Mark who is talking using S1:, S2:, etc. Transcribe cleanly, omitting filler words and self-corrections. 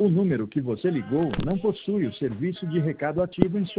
S1: O número que você ligou não possui o serviço de recado ativo em sua